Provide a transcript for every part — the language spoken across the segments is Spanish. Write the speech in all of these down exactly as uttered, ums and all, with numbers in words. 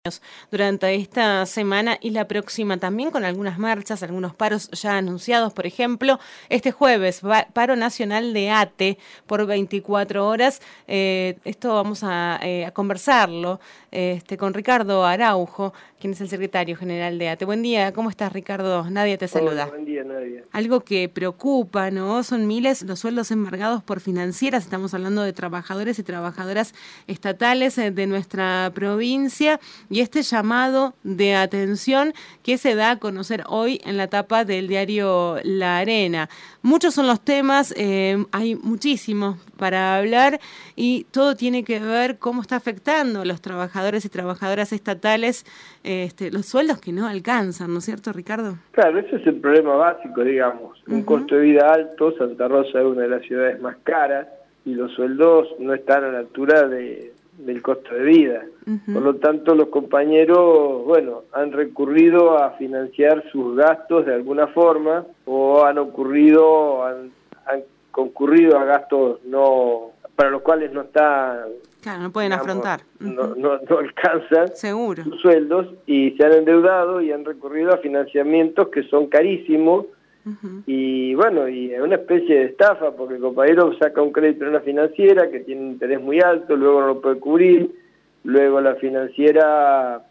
durante esta semana y la próxima también con algunas marchas, algunos paros ya anunciados. Por ejemplo, este jueves, paro nacional de ATE por veinticuatro horas. Eh, esto vamos a, eh, a conversarlo este, con Ricardo Araujo, quien es el secretario general de ATE. Buen día, ¿cómo estás, Ricardo? Nadia te saluda. Hola, buen día, Nadia. Algo que preocupa, ¿no? Son miles los sueldos embargados por financieras. Estamos hablando de trabajadores y trabajadoras estatales de nuestra provincia. Y este llamado de atención que se da a conocer hoy en la tapa del diario La Arena. Muchos son los temas, eh, hay muchísimos para hablar y todo tiene que ver cómo está afectando a los trabajadores y trabajadoras estatales este, los sueldos que no alcanzan, ¿no es cierto, Ricardo? Claro, ese es el problema básico, digamos. Uh-huh. Un costo de vida alto, Santa Rosa es una de las ciudades más caras y los sueldos no están a la altura de... del costo de vida. Uh-huh. Por lo tanto, los compañeros, bueno, han recurrido a financiar sus gastos de alguna forma o han ocurrido, han, han concurrido a gastos no para los cuales no está... Claro, no pueden digamos, afrontar. Uh-huh. no, no, no alcanzan Seguro. sus sueldos y se han endeudado y han recurrido a financiamientos que son carísimos. Uh-huh. Y bueno, y es una especie de estafa porque el compañero saca un crédito en una financiera que tiene un interés muy alto, luego no lo puede cubrir, luego la financiera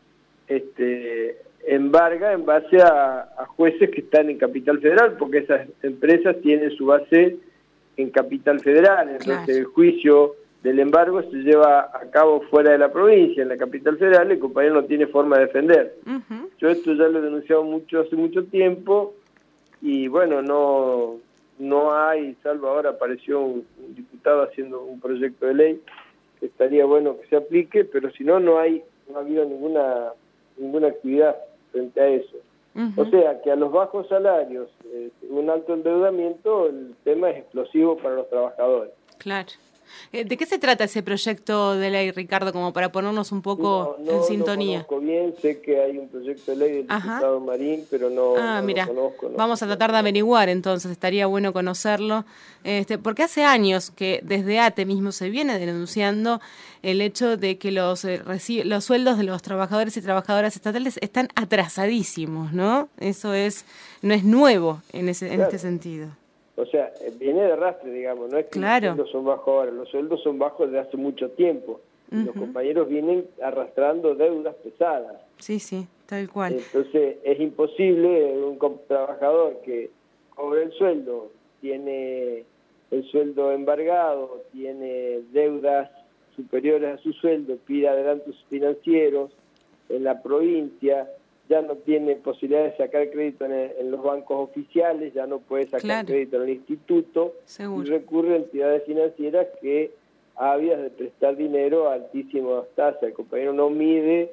este, embarga en base a, a jueces que están en Capital Federal, porque esas empresas tienen su base en Capital Federal, entonces claro. El juicio del embargo se lleva a cabo fuera de la provincia, en la Capital Federal, el compañero no tiene forma de defender. Uh-huh. Yo esto ya lo he denunciado mucho hace mucho tiempo. Y bueno, no no hay, salvo ahora apareció un, un diputado haciendo un proyecto de ley que estaría bueno que se aplique, pero si no, no hay, no ha habido ninguna ninguna actividad frente a eso. Uh-huh. O sea, que a los bajos salarios, eh, un alto endeudamiento, el tema es explosivo para los trabajadores. Claro. ¿De qué se trata ese proyecto de ley, Ricardo, como para ponernos un poco no, no, en sintonía? No conozco bien, sé que hay un proyecto de ley del Ajá. diputado Marín, pero no, ah, no mira, lo conozco. No. Vamos a tratar de averiguar entonces, estaría bueno conocerlo, este, porque hace años que desde ATE mismo se viene denunciando el hecho de que los, eh, reci- los sueldos de los trabajadores y trabajadoras estatales están atrasadísimos, ¿no? Eso es no es nuevo en, ese, en claro. este sentido. O sea, viene de arrastre, digamos, no es que claro. los sueldos son bajos ahora, los sueldos son bajos desde hace mucho tiempo. Uh-huh. Los compañeros vienen arrastrando deudas pesadas. Sí, sí, tal cual. Entonces, es imposible un trabajador que cobra el sueldo, tiene el sueldo embargado, tiene deudas superiores a su sueldo, pide adelantos financieros en la provincia, ya no tiene posibilidad de sacar crédito en, el, en los bancos oficiales, ya no puede sacar claro. crédito en el instituto, Seguro. Y recurre a entidades financieras que ávidas de prestar dinero a altísimas tasas. El compañero no mide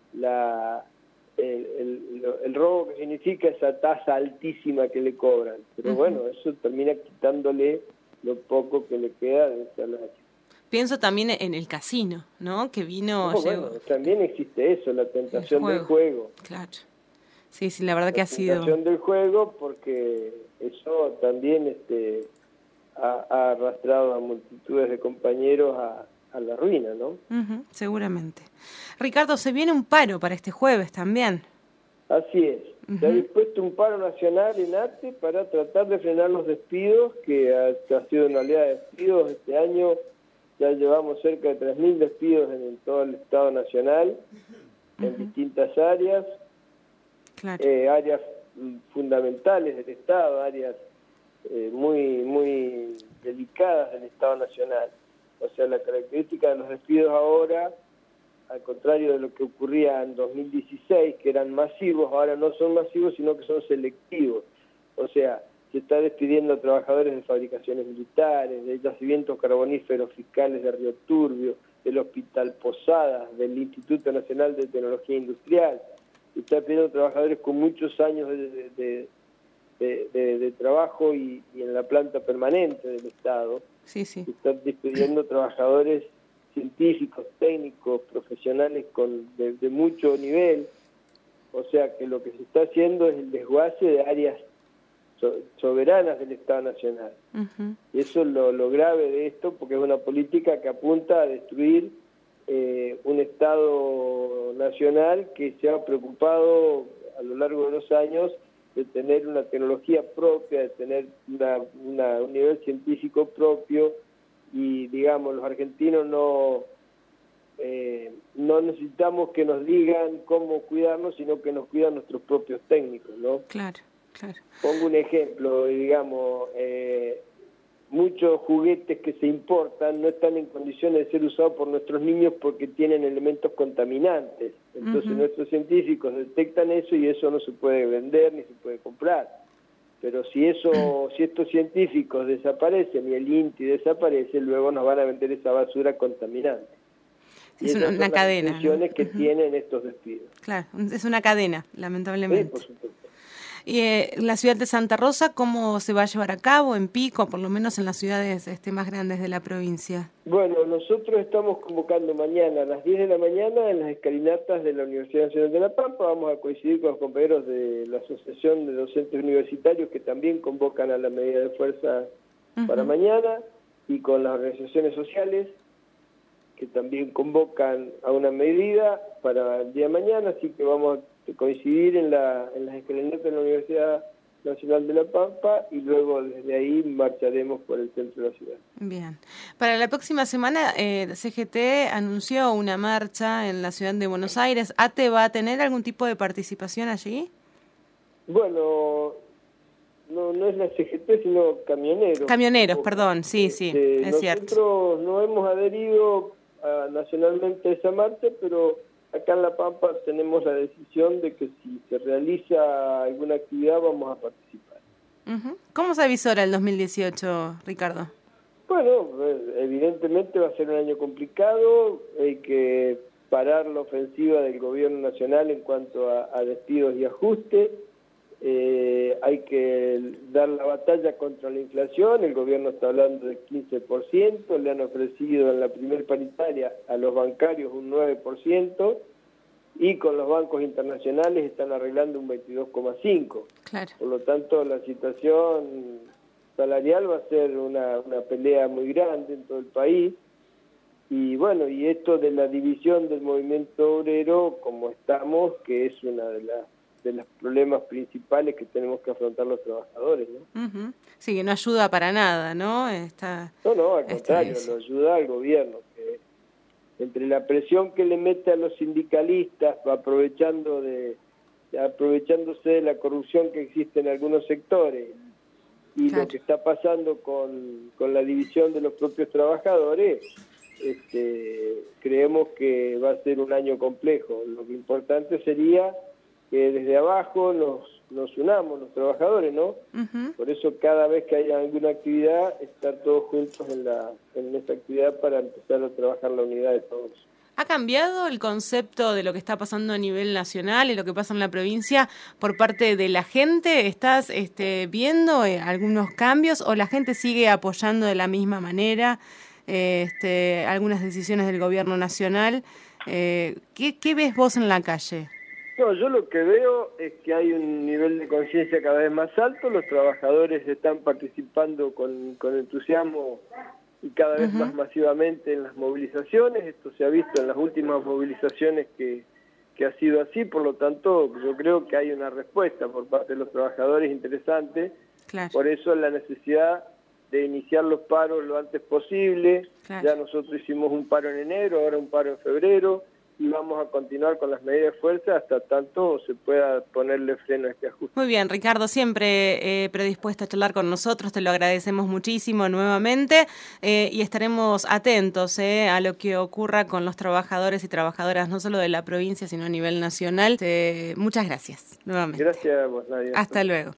la, el, el, el robo que significa esa tasa altísima que le cobran, pero uh-huh. bueno, eso termina quitándole lo poco que le queda de salario. Pienso también en el casino, ¿no? Que vino... No, bueno, también existe eso, la tentación del juego. Claro. Sí, sí, la verdad la que ha sido... La tentación del juego porque eso también este, ha, ha arrastrado a multitudes de compañeros a, a la ruina, ¿no? Uh-huh, seguramente. Ricardo, se viene un paro para este jueves también. Así es. Uh-huh. Se ha dispuesto un paro nacional en ATE para tratar de frenar los despidos, que ha, que ha sido una oleada de despidos este año. Ya llevamos cerca de tres mil despidos en, en todo el Estado Nacional, uh-huh. en distintas áreas, claro. eh, áreas fundamentales del Estado, áreas eh, muy, muy delicadas del Estado Nacional. O sea, la característica de los despidos ahora, al contrario de lo que ocurría en dos mil dieciséis, que eran masivos, ahora no son masivos, sino que son selectivos. O sea, se está despidiendo a trabajadores de fabricaciones militares, de yacimientos carboníferos fiscales de Río Turbio, del Hospital Posadas, del Instituto Nacional de Tecnología Industrial. Se está despidiendo a trabajadores con muchos años de, de, de, de, de trabajo y, y en la planta permanente del Estado. Sí, sí. Se están despidiendo trabajadores científicos, técnicos, profesionales con de, de mucho nivel. O sea que lo que se está haciendo es el desguace de áreas soberanas del Estado Nacional. Uh-huh. Y eso es lo, lo grave de esto, porque es una política que apunta a destruir eh, un Estado nacional que se ha preocupado a lo largo de los años de tener una tecnología propia, de tener una, una, un nivel científico propio, y digamos, los argentinos no, eh, no necesitamos que nos digan cómo cuidarnos, sino que nos cuidan nuestros propios técnicos, ¿no? Claro, claro. Pongo un ejemplo, digamos, eh, muchos juguetes que se importan no están en condiciones de ser usados por nuestros niños porque tienen elementos contaminantes. Entonces uh-huh. nuestros científicos detectan eso y eso no se puede vender ni se puede comprar. Pero si eso, si estos científicos desaparecen y el INTI desaparece, luego nos van a vender esa basura contaminante. Y es una, una son cadena, las intenciones ¿no? que uh-huh. tienen estos despidos. Claro, es una cadena, lamentablemente. Sí, por supuesto. Y eh, la ciudad de Santa Rosa, ¿cómo se va a llevar a cabo? En Pico, por lo menos en las ciudades este, más grandes de la provincia. Bueno, nosotros estamos convocando mañana a las diez de la mañana en las escalinatas de la Universidad Nacional de La Pampa. Vamos a coincidir con los compañeros de la Asociación de Docentes Universitarios, que también convocan a la medida de fuerza uh-huh. para mañana, y con las organizaciones sociales, que también convocan a una medida para el día de mañana, así que vamos a coincidir en, la, en las escalinatas de la Universidad Nacional de La Pampa y luego desde ahí marcharemos por el centro de la ciudad. Bien. Para la próxima semana, eh, C G T anunció una marcha en la ciudad de Buenos Aires. ¿A T E va a tener algún tipo de participación allí? Bueno, no, no es la C G T, sino camioneros. Camioneros, o, perdón, sí, sí, este, es nosotros cierto. Nosotros no hemos adherido a, nacionalmente a esa marcha, pero acá en La Pampa tenemos la decisión de que si se realiza alguna actividad vamos a participar. Uh-huh. ¿Cómo se avisora el dos mil dieciocho, Ricardo? Bueno, evidentemente va a ser un año complicado, hay que parar la ofensiva del gobierno nacional en cuanto a, a despidos y ajustes, eh, hay que dar la batalla contra la inflación, el gobierno está hablando del quince por ciento, le han ofrecido en la primer paritaria a los bancarios un nueve por ciento y con los bancos internacionales están arreglando un veintidós coma cinco por ciento. Claro. Por lo tanto, la situación salarial va a ser una, una pelea muy grande en todo el país. Y bueno, y esto de la división del movimiento obrero, como estamos, que es una de las de los problemas principales que tenemos que afrontar los trabajadores, ¿no? Uh-huh. Sí, que no ayuda para nada, ¿no? Está, no, no, al contrario, lo ayuda al gobierno, que entre la presión que le mete a los sindicalistas, aprovechando de, aprovechándose de la corrupción que existe en algunos sectores, y claro. lo que está pasando con, con la división de los propios trabajadores, este, creemos que va a ser un año complejo. Lo que importante sería que desde abajo nos, nos unamos los trabajadores, ¿no? Uh-huh. Por eso cada vez que haya alguna actividad, estar todos juntos en, la, en esta actividad para empezar a trabajar la unidad de todos. ¿Ha cambiado el concepto de lo que está pasando a nivel nacional y lo que pasa en la provincia por parte de la gente? ¿Estás este, viendo eh, algunos cambios o la gente sigue apoyando de la misma manera eh, este, algunas decisiones del gobierno nacional? Eh, ¿qué, ¿Qué ves vos en la calle? No, yo lo que veo es que hay un nivel de conciencia cada vez más alto, los trabajadores están participando con, con entusiasmo y cada vez uh-huh. más masivamente en las movilizaciones, esto se ha visto en las últimas movilizaciones que, que ha sido así, por lo tanto yo creo que hay una respuesta por parte de los trabajadores interesante, claro. Por eso la necesidad de iniciar los paros lo antes posible, claro. Ya nosotros hicimos un paro en enero, ahora un paro en febrero, y vamos a continuar con las medidas de fuerza hasta tanto se pueda ponerle freno a este ajuste. Muy bien, Ricardo, siempre eh, predispuesto a charlar con nosotros, te lo agradecemos muchísimo nuevamente eh, y estaremos atentos eh, a lo que ocurra con los trabajadores y trabajadoras, no solo de la provincia, sino a nivel nacional. Eh, muchas gracias, nuevamente. Gracias a vos, Nadia. Hasta luego.